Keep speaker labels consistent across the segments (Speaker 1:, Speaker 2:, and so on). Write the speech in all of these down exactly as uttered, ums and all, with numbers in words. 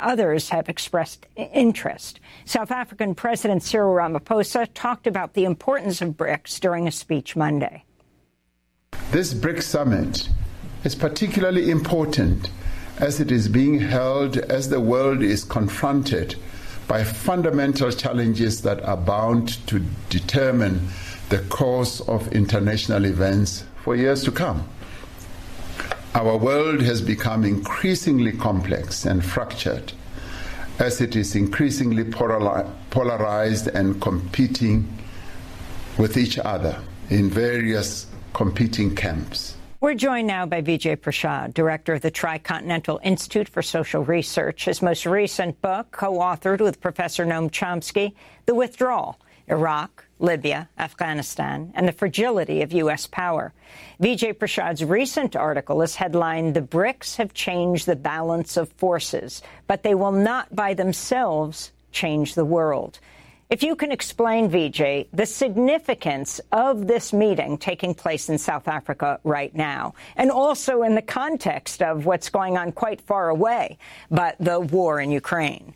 Speaker 1: Others have expressed interest. South African President Cyril Ramaphosa talked about the importance of BRICS during a speech Monday.
Speaker 2: This BRICS summit is particularly important as it is being held as the world is confronted by fundamental challenges that are bound to determine the course of international events for years to come. Our world has become increasingly complex and fractured as it is increasingly polarized and competing with each other in various competing camps.
Speaker 1: We're joined now by Vijay Prashad, director of the Tricontinental Institute for Social Research. His most recent book, co-authored with Professor Noam Chomsky, The Withdrawal, Iraq, Libya, Afghanistan, and the Fragility of U S Power. Vijay Prashad's recent article is headlined, The BRICS Have Changed the Balance of Forces, but They Will Not by Themselves Change the World. If you can explain, Vijay, the significance of this meeting taking place in South Africa right now, and also in the context of what's going on quite far away, but the war in Ukraine.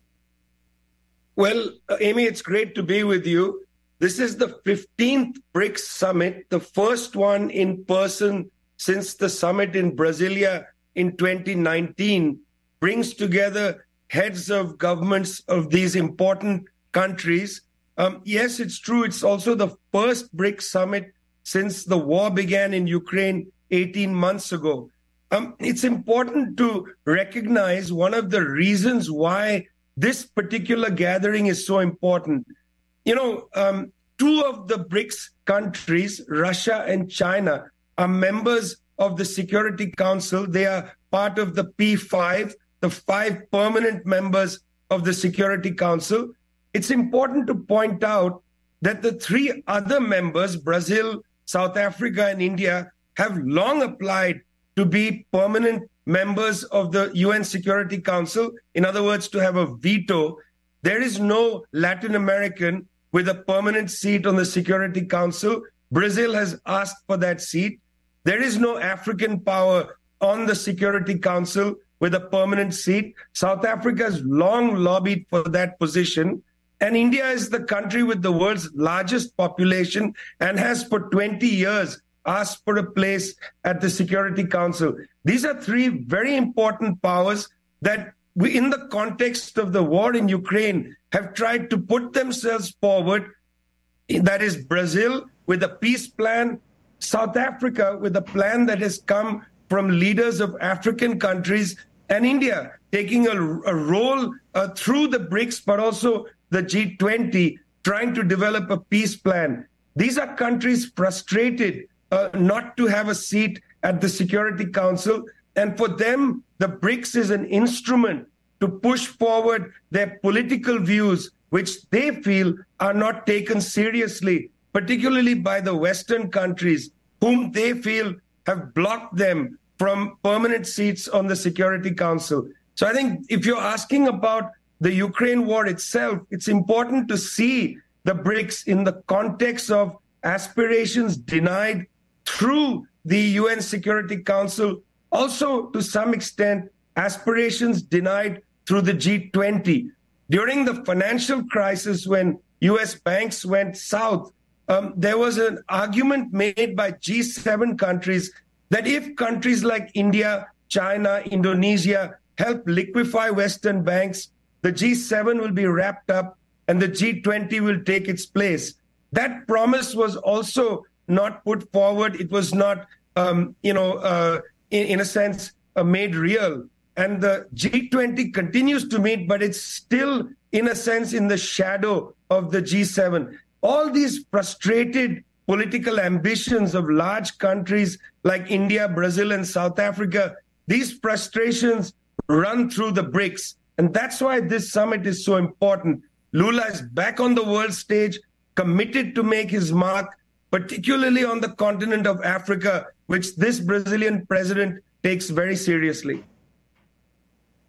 Speaker 3: Well, uh, Amy, it's great to be with you. This is the fifteenth BRICS summit, the first one in person since the summit in Brasilia in twenty nineteen, brings together heads of governments of these important countries. Um, yes, it's true. It's also the first BRICS summit since the war began in Ukraine eighteen months ago. Um, it's important to recognize one of the reasons why this particular gathering is so important. You know, um, two of the BRICS countries, Russia and China, are members of the Security Council. They are part of the P five, the five permanent members of the Security Council. It's important to point out that the three other members, Brazil, South Africa, and India, have long applied to be permanent members of the U N Security Council. In other words, to have a veto. There is no Latin American with a permanent seat on the Security Council. Brazil has asked for that seat. There is no African power on the Security Council with a permanent seat. South Africa has long lobbied for that position. And India is the country with the world's largest population and has for twenty years asked for a place at the Security Council. These are three very important powers that we, in the context of the war in Ukraine, have tried to put themselves forward. That is Brazil with a peace plan, South Africa with a plan that has come from leaders of African countries, and India taking a, a role uh, through the BRICS, but also the G twenty, trying to develop a peace plan. These are countries frustrated uh, not to have a seat at the Security Council. And for them, the BRICS is an instrument to push forward their political views, which they feel are not taken seriously, particularly by the Western countries, whom they feel have blocked them from permanent seats on the Security Council. So I think if you're asking about the Ukraine war itself, it's important to see the BRICS in the context of aspirations denied through the U N Security Council, also to some extent aspirations denied through the G twenty. During the financial crisis when U S banks went south, um, there was an argument made by G seven countries that if countries like India, China, Indonesia help liquefy Western banks, the G seven will be wrapped up and the G twenty will take its place. That promise was also not put forward. It was not, um, you know, uh, in, in a sense, uh, made real. And the G twenty continues to meet, but it's still, in a sense, in the shadow of the G seven. All these frustrated political ambitions of large countries like India, Brazil, and South Africa, these frustrations run through the BRICS. And that's why this summit is so important. Lula is back on the world stage, committed to make his mark, particularly on the continent of Africa, which this Brazilian president takes very seriously.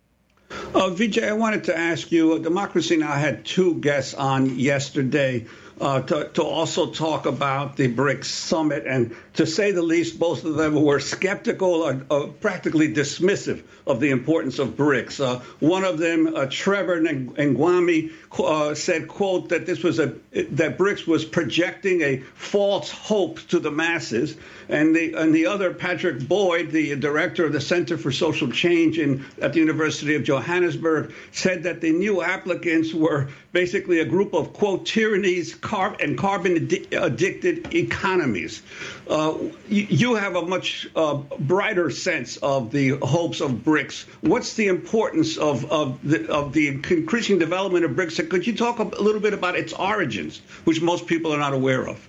Speaker 4: Uh, Vijay, I wanted to ask you, Democracy Now! Had two guests on yesterday uh, to, to also talk about the BRICS summit. And to say the least, both of them were skeptical or, or practically dismissive of the importance of BRICS. Uh, one of them, uh, Trevor Ngwami, uh, said, quote, that this was a that BRICS was projecting a false hope to the masses. And the and the other, Patrick Boyd, the director of the Center for Social Change in, at the University of Johannesburg, said that the new applicants were basically a group of, quote, tyrannies car- and carbon-addicted economies. Uh, you, you have a much uh, brighter sense of the hopes of BRICS. What's the importance of, of, the, of the increasing development of BRICS? Could you talk a little bit about its origins, which most people are not aware of?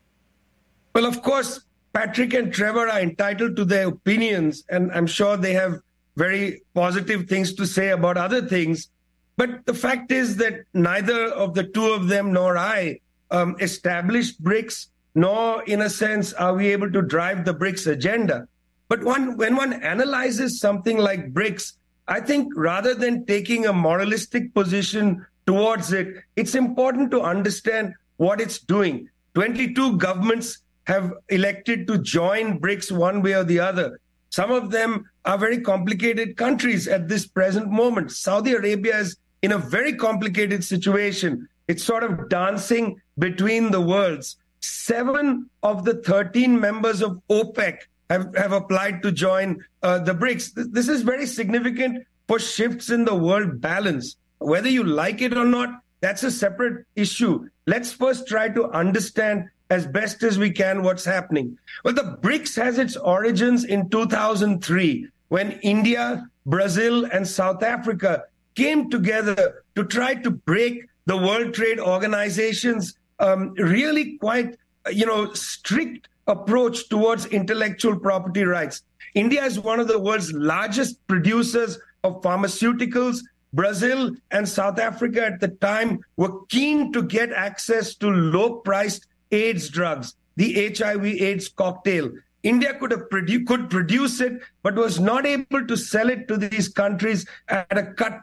Speaker 3: Well, of course, Patrick and Trevor are entitled to their opinions, and I'm sure they have very positive things to say about other things. But the fact is that neither of the two of them nor I um, established BRICS, nor in a sense are we able to drive the BRICS agenda. But one, when one analyzes something like BRICS, I think rather than taking a moralistic position towards it, it's important to understand what it's doing. twenty-two governments have elected to join BRICS one way or the other. Some of them are very complicated countries at this present moment. Saudi Arabia is in a very complicated situation. It's sort of dancing between the worlds. Seven of the thirteen members of OPEC have, have applied to join uh, the BRICS. This is very significant for shifts in the world balance. Whether you like it or not, that's a separate issue. Let's first try to understand as best as we can what's happening. Well, the BRICS has its origins in two thousand three, when India, Brazil, and South Africa came together to try to break the World Trade Organization's um, really quite, you know, strict approach towards intellectual property rights. India is one of the world's largest producers of pharmaceuticals. Brazil and South Africa at the time were keen to get access to low-priced AIDS drugs, the H I V AIDS cocktail. India could have produ- could produce it, but was not able to sell it to these countries at a cut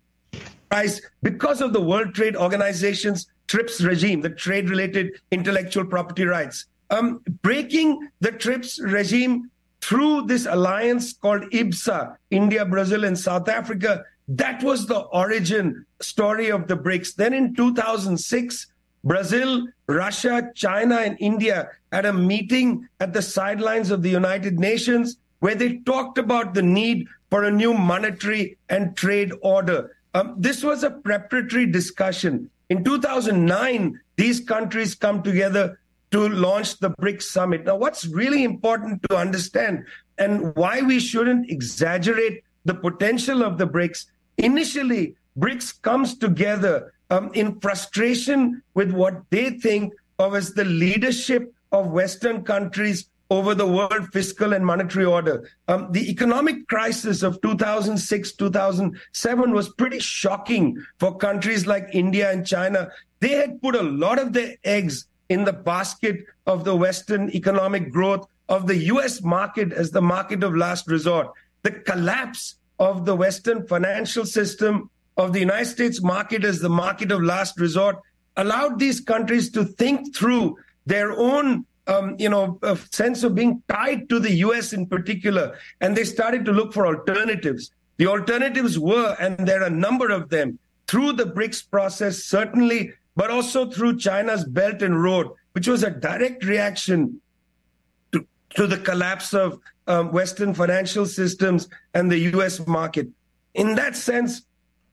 Speaker 3: price because of the World Trade Organization's TRIPS regime, the trade-related intellectual property rights. Um, breaking the TRIPS regime through this alliance called IBSA, India, Brazil, and South Africa, that was the origin story of the BRICS. Then in two thousand six, Brazil, Russia, China, and India had a meeting at the sidelines of the United Nations where they talked about the need for a new monetary and trade order. Um, this was a preparatory discussion. In two thousand nine, these countries come together to launch the BRICS summit. Now, what's really important to understand and why we shouldn't exaggerate the potential of the BRICS, initially, BRICS comes together Um, in frustration with what they think of as the leadership of Western countries over the world fiscal and monetary order. Um, the economic crisis of two thousand six, two thousand seven was pretty shocking for countries like India and China. They had put a lot of their eggs in the basket of the Western economic growth, of the U S market as the market of last resort. The collapse of the Western financial system, of the United States market as the market of last resort, allowed these countries to think through their own, um, you know, uh, sense of being tied to the U S in particular, and they started to look for alternatives. The alternatives were, and there are a number of them, through the BRICS process, certainly, but also through China's Belt and Road, which was a direct reaction to, to the collapse of um, Western financial systems and the U S market. In that sense,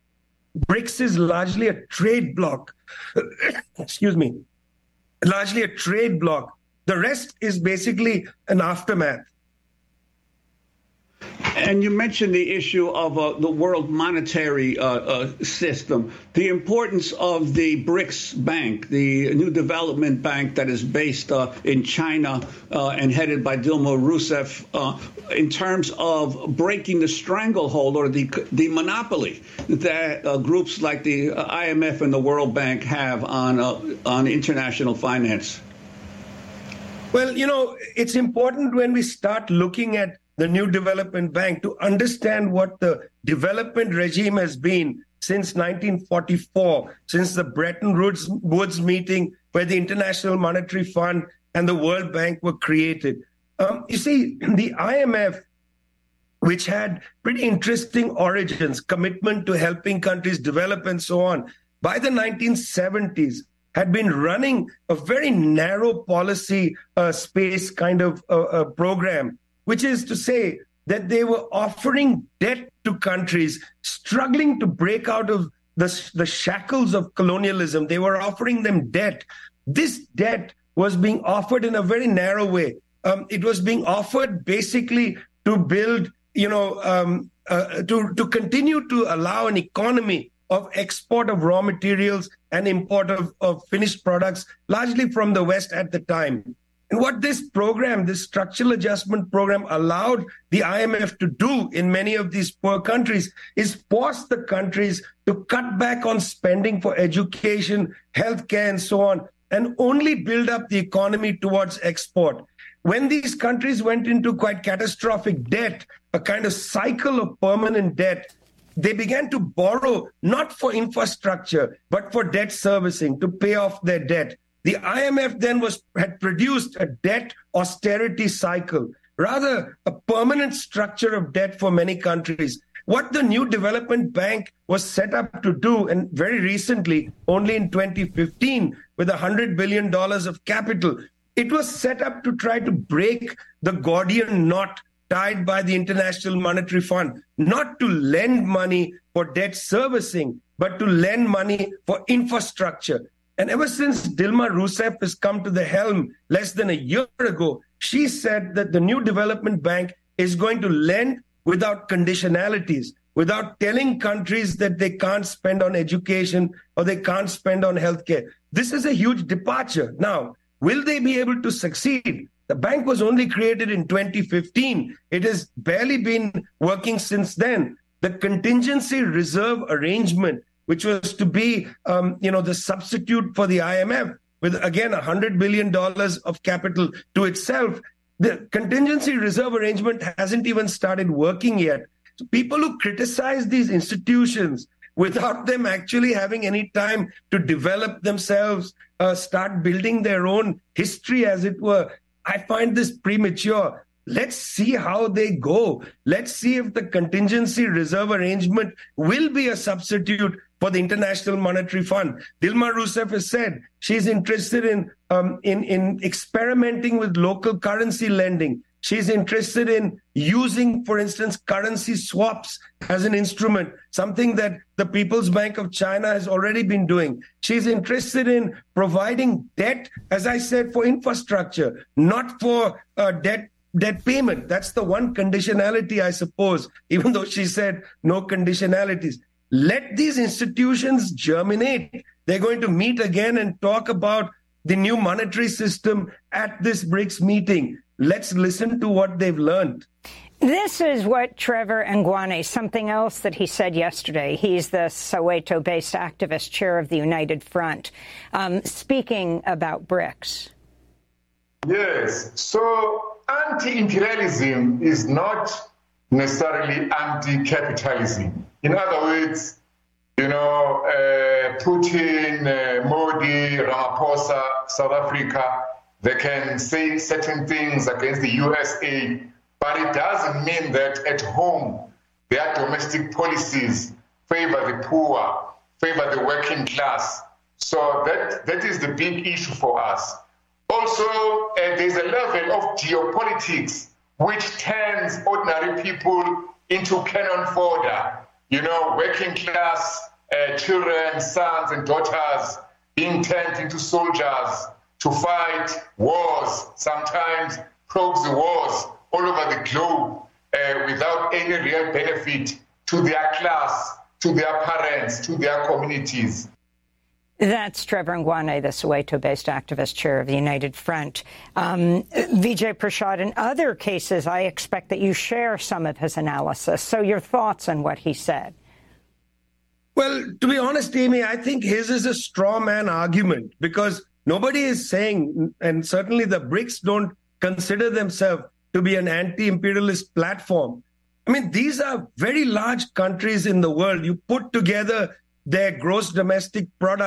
Speaker 3: BRICS is largely a trade bloc. Excuse me. Largely a trade bloc. The rest is basically an aftermath.
Speaker 4: And you mentioned the issue of uh, the world monetary uh, uh, system, the importance of the BRICS Bank, the new development bank that is based uh, in China uh, and headed by Dilma Rousseff, uh, in terms of breaking the stranglehold or the the monopoly that uh, groups like the I M F and the World Bank have on uh, on international finance.
Speaker 3: Well, you know, it's important when we start looking at the new development bank to understand what the development regime has been since nineteen forty-four, since the Bretton Woods, Woods meeting where the International Monetary Fund and the World Bank were created. Um, you see, the I M F, which had pretty interesting origins, commitment to helping countries develop and so on, by the nineteen seventies, had been running a very narrow policy uh, space kind of uh, uh, program, which is to say that they were offering debt to countries struggling to break out of the, the shackles of colonialism. They were offering them debt. This debt was being offered in a very narrow way. Um, it was being offered basically to build, you know, um, uh, to, to continue to allow an economy of export of raw materials and import of, of finished products, largely from the West at the time. And what this program, this structural adjustment program, allowed the I M F to do in many of these poor countries is force the countries to cut back on spending for education, healthcare, and so on, and only build up the economy towards export. When these countries went into quite catastrophic debt, a kind of cycle of permanent debt, they began to borrow not for infrastructure, but for debt servicing, to pay off their debt. The I M F then was had produced a debt austerity cycle, rather a permanent structure of debt for many countries. What the new development bank was set up to do, and very recently, only in twenty fifteen, with one hundred billion dollars of capital, it was set up to try to break the Gordian knot tied by the International Monetary Fund, not to lend money for debt servicing, but to lend money for infrastructure. And ever since Dilma Rousseff has come to the helm less than a year ago, she said that the new development bank is going to lend without conditionalities, without telling countries that they can't spend on education or they can't spend on healthcare. This is a huge departure. Now, will they be able to succeed? The bank was only created in twenty fifteen. It has barely been working since then. The contingency reserve arrangement, which was to be, um, you know, the substitute for the I M F, with, again, one hundred billion dollars of capital to itself, the contingency reserve arrangement hasn't even started working yet. So people who criticize these institutions without them actually having any time to develop themselves, uh, start building their own history, as it were, I find this premature. Let's see how they go. Let's see if the contingency reserve arrangement will be a substitute for the International Monetary Fund. Dilma Rousseff has said she's interested in, um, in, in experimenting with local currency lending. She's interested in using, for instance, currency swaps as an instrument, something that the People's Bank of China has already been doing. She's interested in providing debt, as I said, for infrastructure, not for uh, debt debt payment. That's the one conditionality, I suppose, even though she said no conditionalities. Let these institutions germinate. They're going to meet again and talk about the new monetary system at this BRICS meeting. Let's listen to what they've learned.
Speaker 1: This is what Trevor Ngwane, something else that he said yesterday. He's the Soweto-based activist, chair of the United Front, um, speaking about BRICS.
Speaker 5: Yes. So anti-imperialism is not necessarily anti-capitalism. In other words, you know, uh, Putin, uh, Modi, Ramaphosa, South Africa, they can say certain things against the U S A, but it doesn't mean that at home their domestic policies favor the poor, favor the working class. So that, that is the big issue for us. Also, uh, there's a level of geopolitics which turns ordinary people into cannon fodder. You know, working class uh, children, sons and daughters being turned into soldiers to fight wars, sometimes proxy wars all over the globe uh, without any real benefit to their class, to their parents, to their communities.
Speaker 1: That's Trevor Ngwane, the Soweto-based activist, chair of the United Front. Um, Vijay Prashad, in other cases, I expect that you share some of his analysis. So your thoughts on what he said?
Speaker 3: Well, to be honest, Amy, I think his is a straw man argument, because nobody is saying, and certainly the BRICS don't consider themselves to be an anti-imperialist platform. I mean, these are very large countries in the world. You put together their gross domestic product,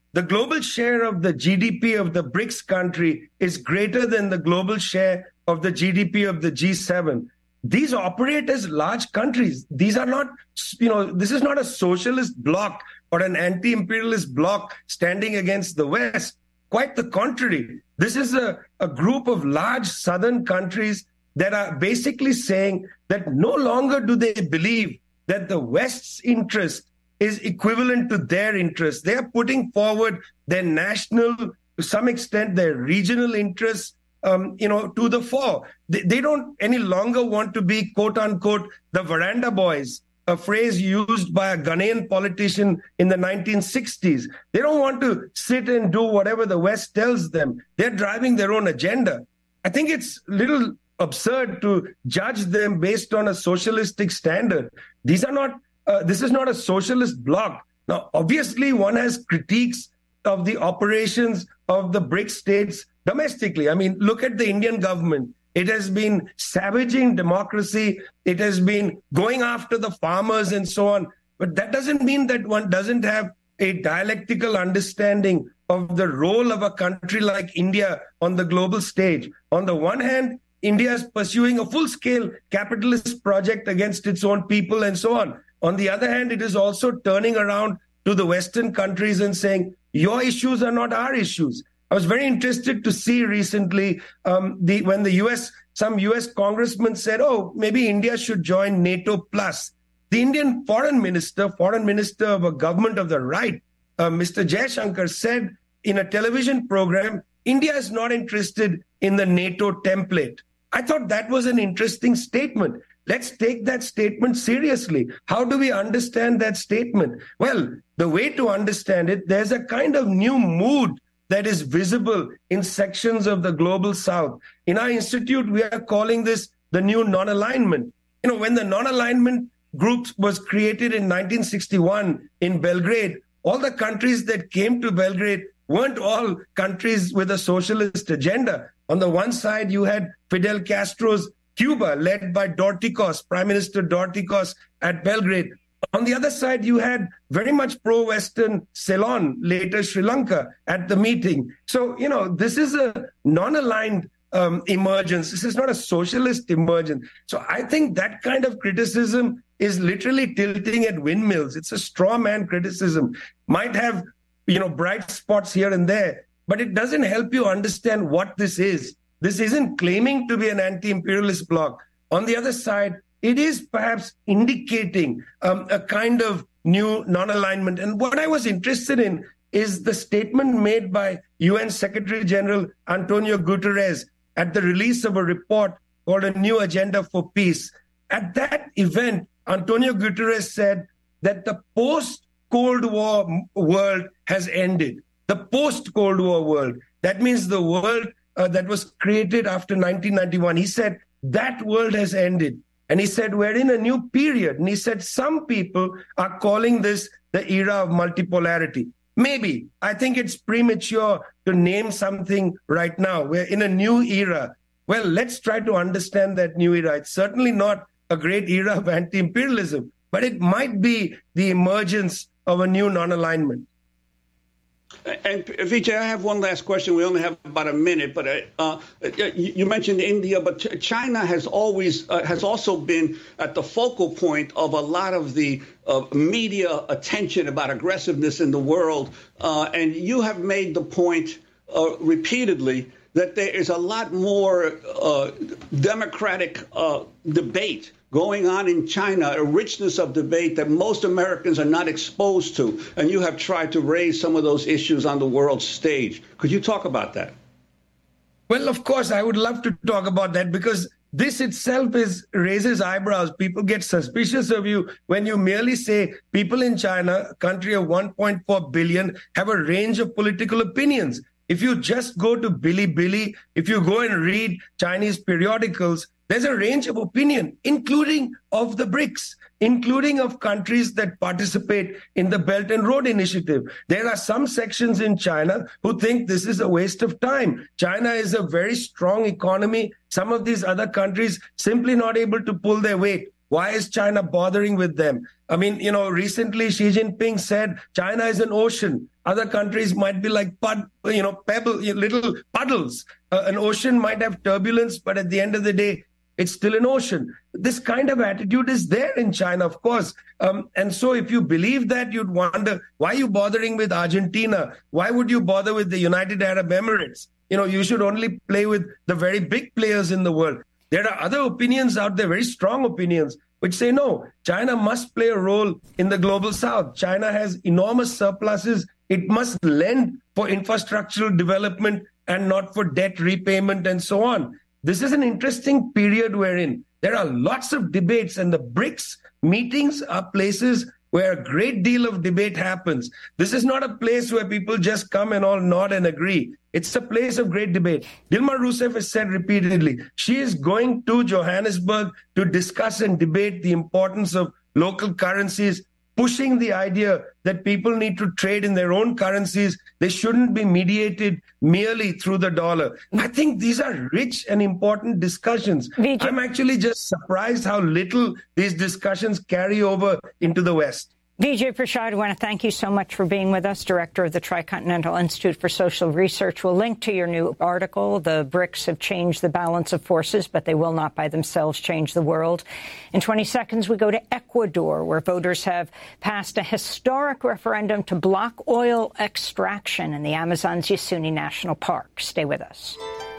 Speaker 3: the global share of the G D P of the BRICS country is greater than the global share of the G D P of the G seven. These operate as large countries. These are not, you know, this is not a socialist bloc or an anti-imperialist bloc standing against the West. Quite the contrary. This is a, a group of large southern countries that are basically saying that no longer do they believe that the West's interest is equivalent to their interest. They are putting forward their national, to some extent, their regional interests, um, you know, to the fore. They, they don't any longer want to be, quote unquote, the veranda boys, a phrase used by a Ghanaian politician in the nineteen sixties. They don't want to sit and do whatever the West tells them. They're driving their own agenda. I think it's a little absurd to judge them based on a socialistic standard. These are not, uh, this is not a socialist bloc. Now, obviously, one has critiques of the operations of the BRICS states domestically. I mean, look at the Indian government. It has been savaging democracy. It has been going after the farmers and so on. But that doesn't mean that one doesn't have a dialectical understanding of the role of a country like India on the global stage. On the one hand, India is pursuing a full-scale capitalist project against its own people and so on. On the other hand, it is also turning around to the Western countries and saying, your issues are not our issues. I was very interested to see recently um, the when the U S, some U S congressmen said, oh, maybe India should join NATO plus. The Indian foreign minister, foreign minister of a government of the right, uh, Mister Jaishankar, said in a television program, India is not interested in the NATO template. I thought that was an interesting statement. Let's take that statement seriously. How do we understand that statement? Well, the way to understand it, there's a kind of new mood that is visible in sections of the global south. In our institute, we are calling this the new non-alignment. You know, when the non-alignment group was created in nineteen sixty-one in Belgrade, all the countries that came to Belgrade weren't all countries with a socialist agenda. On the one side, you had Fidel Castro's Cuba, led by Dorticos, Prime Minister Dorticos at Belgrade. On the other side, you had very much pro-Western Ceylon, later Sri Lanka, at the meeting. So, you know, this is a non-aligned um, emergence. This is not a socialist emergence. So I think that kind of criticism is literally tilting at windmills. It's a straw man criticism. Might have, you know, bright spots here and there, but it doesn't help you understand what this is. This isn't claiming to be an anti-imperialist bloc. On the other side, it is perhaps indicating um, a kind of new non-alignment. And what I was interested in is the statement made by U N Secretary General Antonio Guterres at the release of a report called A New Agenda for Peace. At that event, Antonio Guterres said that the post-Cold War world has ended. The post-Cold War world. That means the world uh, that was created after nineteen ninety-one. He said that world has ended. And he said, we're in a new period. And he said, some people are calling this the era of multipolarity. Maybe. I think it's premature to name something right now. We're in a new era. Well, let's try to understand that new era. It's certainly not a great era of anti-imperialism, but it might be the emergence of a new non-alignment.
Speaker 4: And Vijay, I have one last question. We only have about a minute, but uh, uh, you mentioned India, but China has always uh, has also been at the focal point of a lot of the uh, media attention about aggressiveness in the world. Uh, and you have made the point uh, repeatedly that there is a lot more uh, democratic uh, debate going on in China, a richness of debate that most Americans are not exposed to. And you have tried to raise some of those issues on the world stage. Could you talk about that?
Speaker 3: Well, of course, I would love to talk about that because this itself is raises eyebrows. People get suspicious of you when you merely say people in China, a country of one point four billion, have a range of political opinions. If you just go to Bilibili, if you go and read Chinese periodicals, there's a range of opinion, including of the BRICS, including of countries that participate in the Belt and Road Initiative. There are some sections in China who think this is a waste of time. China is a very strong economy. Some of these other countries simply not able to pull their weight. Why is China bothering with them? I mean, you know, recently Xi Jinping said China is an ocean. Other countries might be like, pud, you know, pebble, little puddles. Uh, an ocean might have turbulence, but at the end of the day, it's still an ocean. This kind of attitude is there in China, of course. Um, and so if you believe that, you'd wonder, why are you bothering with Argentina? Why would you bother with the United Arab Emirates? You know, you should only play with the very big players in the world. There are other opinions out there, very strong opinions, which say, no, China must play a role in the global south. China has enormous surpluses. It must lend for infrastructural development and not for debt repayment and so on. This is an interesting period we're in. There are lots of debates, and the BRICS meetings are places where a great deal of debate happens. This is not a place where people just come and all nod and agree. It's a place of great debate. Dilma Rousseff has said repeatedly, she is going to Johannesburg to discuss and debate the importance of local currencies, pushing the idea that people need to trade in their own currencies. They shouldn't be mediated merely through the dollar. I think these are rich and important discussions. Vijay. I'm actually just surprised how little these discussions carry over into the West.
Speaker 1: Vijay Prashad, I want to thank you so much for being with us, director of the Tricontinental Institute for Social Research. We'll link to your new article. The BRICS have changed the balance of forces, but they will not by themselves change the world. In twenty seconds, we go to Ecuador, where voters have passed a historic referendum to block oil extraction in the Amazon's Yasuni National Park. Stay with us.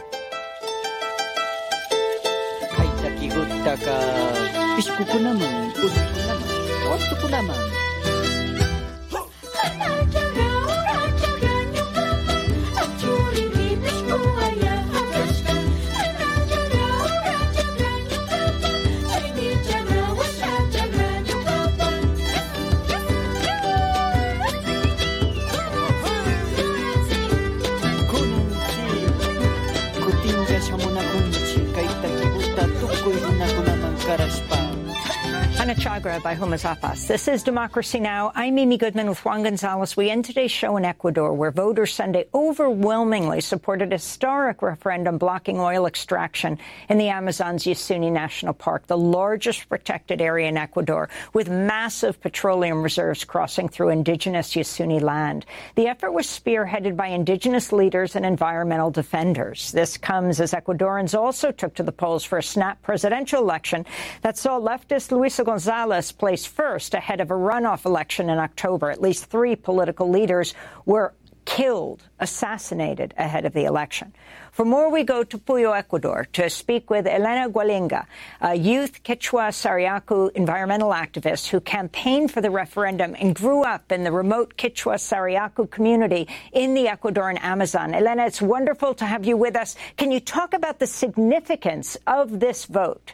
Speaker 1: Ana Chagra by Huma Zapas. This is Democracy Now! I'm Amy Goodman with Juan Gonzalez. We end today's show in Ecuador, where voters Sunday overwhelmingly supported a historic referendum blocking oil extraction in the Amazon's Yasuni National Park, the largest protected area in Ecuador, with massive petroleum reserves crossing through indigenous Yasuni land. The effort was spearheaded by indigenous leaders and environmental defenders. This comes as Ecuadorians also took to the polls for a snap presidential election that saw leftist Luisa Gonzalez placed first ahead of a runoff election in October. At least three political leaders were killed, assassinated ahead of the election. For more, we go to Puyo, Ecuador, to speak with Elena Gualinga, a youth Quechua Sariaku environmental activist who campaigned for the referendum and grew up in the remote Quechua Sariaku community in the Ecuadorian Amazon. Elena, it's wonderful to have you with us. Can you talk about the significance of this vote?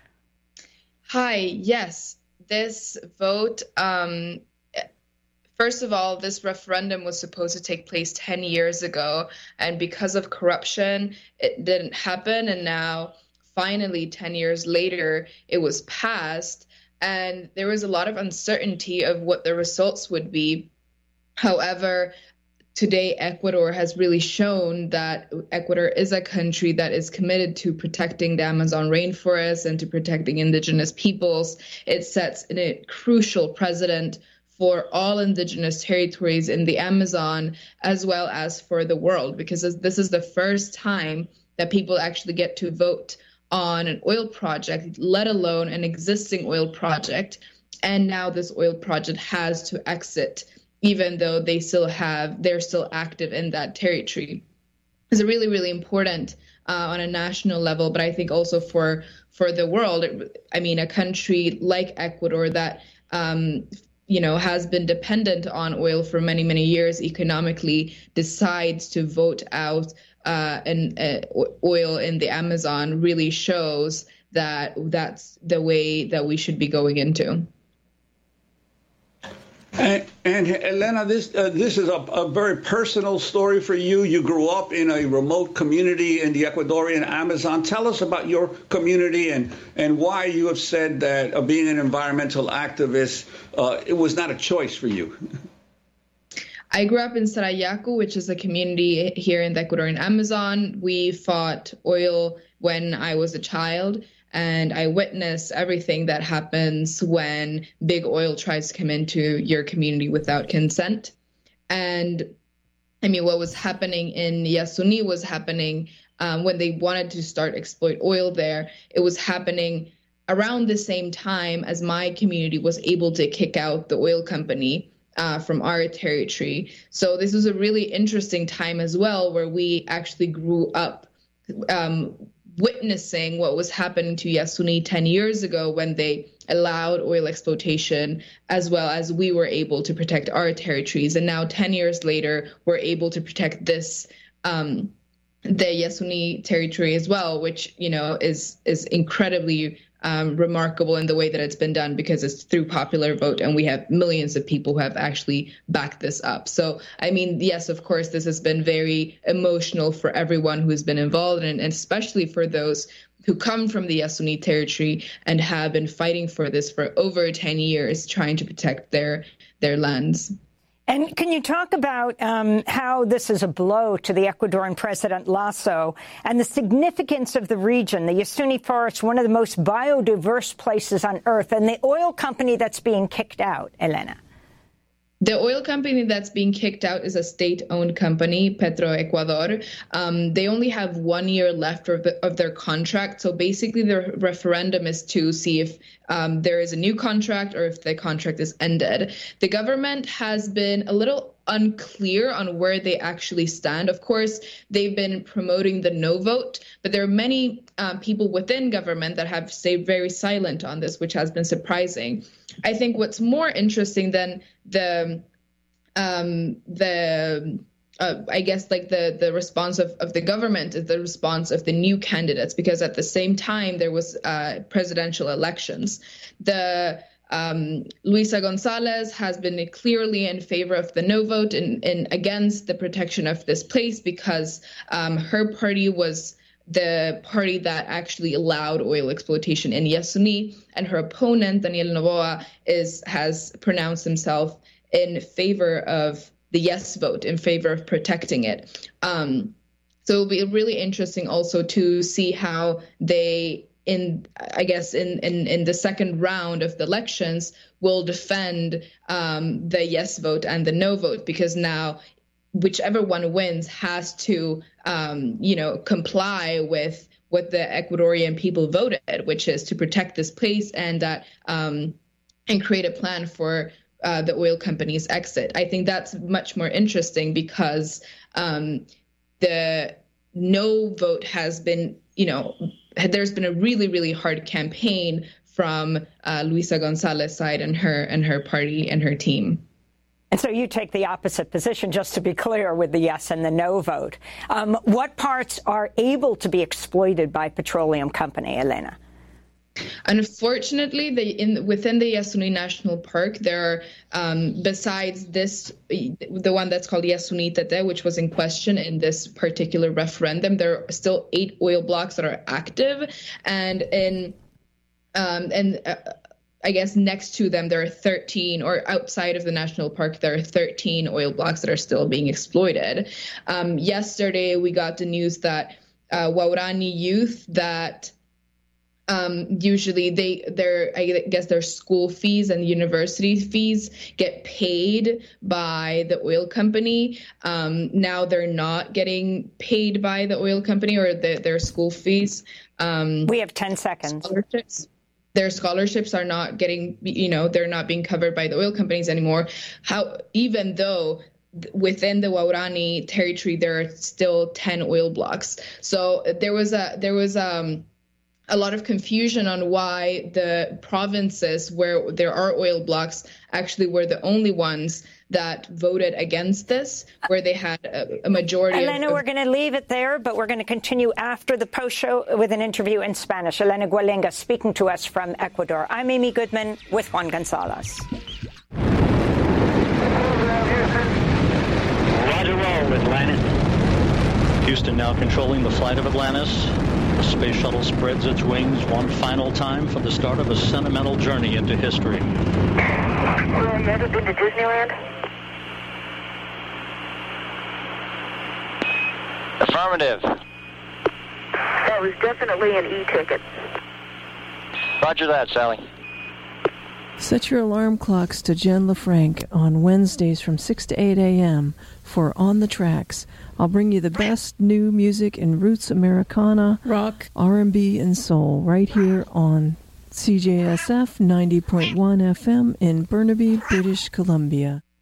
Speaker 6: Hi, yes, this vote, um, first of all, this referendum was supposed to take place ten years ago, and because of corruption, it didn't happen, and now, finally, ten years later, it was passed, and there was a lot of uncertainty of what the results would be. However, today, Ecuador has really shown that Ecuador is a country that is committed to protecting the Amazon rainforest and to protecting indigenous peoples. It sets a crucial precedent for all indigenous territories in the Amazon, as well as for the world, because this is the first time that people actually get to vote on an oil project, let alone an existing oil project. And now this oil project has to exit, even though they still have, they're still active in that territory. It's really, really important uh, on a national level, but I think also for for the world. I mean, a country like Ecuador that, um, you know, has been dependent on oil for many, many years economically, decides to vote out uh, an uh, oil in the Amazon really shows that that's the way that we should be going into.
Speaker 4: And, and Elena, this uh, this is a, a very personal story for you. You grew up in a remote community in the Ecuadorian Amazon. Tell us about your community and, and why you have said that uh, being an environmental activist, uh, it was not a choice for you.
Speaker 6: I grew up in Sarayaku, which is a community here in the Ecuadorian Amazon. We fought oil when I was a child. and I witness everything that happens when big oil tries to come into your community without consent. And I mean, what was happening in Yasuni was happening um, when they wanted to start exploit oil there. It was happening around the same time as my community was able to kick out the oil company uh, from our territory. So this was a really interesting time as well, where we actually grew up um, witnessing what was happening to Yasuni ten years ago when they allowed oil exploitation, as well as we were able to protect our territories. And now ten years later, we're able to protect this, um, the Yasuni territory as well, which, you know, is is incredibly um, remarkable in the way that it's been done, because it's through popular vote, and we have millions of people who have actually backed this up. So, I mean, yes, of course, this has been very emotional for everyone who's been involved, and, and especially for those who come from the Yasuni territory and have been fighting for this for over ten years, trying to protect their their lands.
Speaker 1: And can you talk about um, how this is a blow to the Ecuadorian President Lasso and the significance of the region, the Yasuni Forest, one of the most biodiverse places on Earth, and the oil company that's being kicked out, Elena?
Speaker 6: The oil company that's being kicked out is a state-owned company, Petroecuador. Um, they only have one year left of, the, of their contract. So basically, the referendum is to see if um, there is a new contract or if the contract is ended. The government has been a little unclear on where they actually stand. Of course, they've been promoting the no vote, but there are many um, people within government that have stayed very silent on this, which has been surprising. I think what's more interesting than the um, the uh, I guess like the the response of, of the government is the response of the new candidates, because at the same time there was uh, presidential elections. The Um, Luisa Gonzalez has been clearly in favor of the no vote and, and against the protection of this place, because um, her party was the party that actually allowed oil exploitation in Yasuni, and her opponent, Daniel Noboa, is has pronounced himself in favor of the yes vote, in favor of protecting it. Um, so it'll be really interesting also to see how they, in I guess in, in, in the second round of the elections, will defend um, the yes vote and the no vote, because now whichever one wins has to, um, you know, comply with what the Ecuadorian people voted, which is to protect this place and that um, and create a plan for uh, the oil company's exit. I think that's much more interesting, because um, the no vote has been, you know, there's been a really, really hard campaign from uh, Luisa Gonzalez's side and her and her party and her team.
Speaker 1: And so you take the opposite position, just to be clear, with the yes and the no vote. Um, what parts are able to be exploited by petroleum company, Elena?
Speaker 6: Unfortunately, they, in, within the Yasuni National Park, there are, um, besides this, the one that's called Yasuni Tete, which was in question in this particular referendum, there are still eight oil blocks that are active. And in um, and uh, I guess next to them, there are thirteen, or outside of the national park, there are thirteen oil blocks that are still being exploited. Um, yesterday, we got the news that uh, Waurani youth that Um, usually they, their, I guess their school fees and university fees get paid by the oil company. Um, now they're not getting paid by the oil company or the, their school fees. Um,
Speaker 1: we have ten seconds.
Speaker 6: Scholarships. Their scholarships are not getting, you know, they're not being covered by the oil companies anymore. How, even though within the Waurani territory, there are still ten oil blocks. So there was a, there was, um, a lot of confusion on why the provinces where there are oil blocks actually were the only ones that voted against this, where they had a, a majority.
Speaker 1: Elena,
Speaker 6: of,
Speaker 1: we're going to leave it there, but we're going to continue after the post show with an interview in Spanish. Elena Gualenga speaking to us from Ecuador. I'm Amy Goodman with Juan Gonzalez.
Speaker 7: Roger, roll, Atlantis. Houston now controlling the flight of Atlantis. The space shuttle spreads its wings one final time for the start of a sentimental journey into history.
Speaker 8: Well, you ever been to Disneyland?
Speaker 9: Affirmative.
Speaker 8: That was definitely an E-ticket.
Speaker 9: Roger that, Sally.
Speaker 10: Set your alarm clocks to Jen LaFranc on Wednesdays from six to eight a.m. for On the Tracks. I'll bring you the best new music in roots Americana,
Speaker 11: rock,
Speaker 10: R and B, and soul right here on C J S F ninety point one F M in Burnaby, British Columbia.